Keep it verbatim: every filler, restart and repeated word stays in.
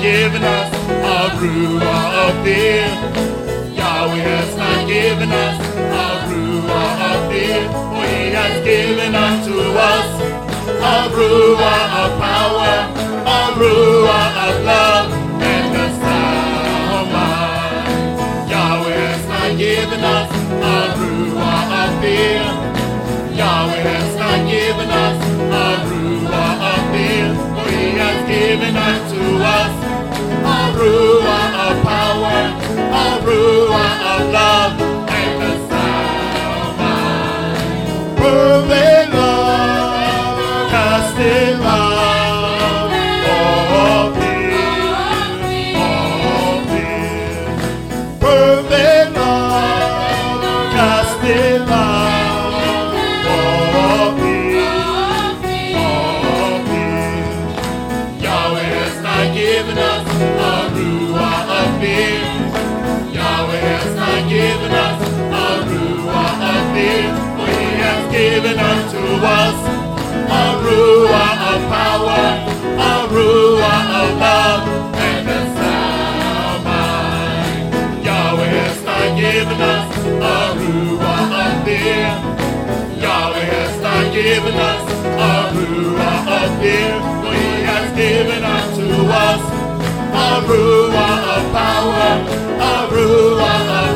given us a ruah of fear. Yahweh has not given us a ruah of fear, for he has given unto us a ruah of power, a ruah of love, and a sound mind. Yahweh has not given us a ruah of fear. Yahweh has not given us a ruah of fear, for he has given unto us a ruah of power, a ruah of love, and a sound mind. Perfect love, casting out all fear, all fear. Perfect love, casting out all fear, all fear. Yahweh has not given us a ruah of fear. Yahweh has not given us a ruah of fear, for he has given unto us a ruah of power, a ruah of love, and a sound mind. Yahweh has not given us a ruah of fear. Yahweh has not given us a ruah of fear, for he has given unto us a ruah of power, a ruah of